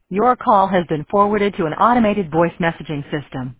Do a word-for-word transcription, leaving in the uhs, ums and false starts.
Your call has been forwarded to an automated voice messaging system.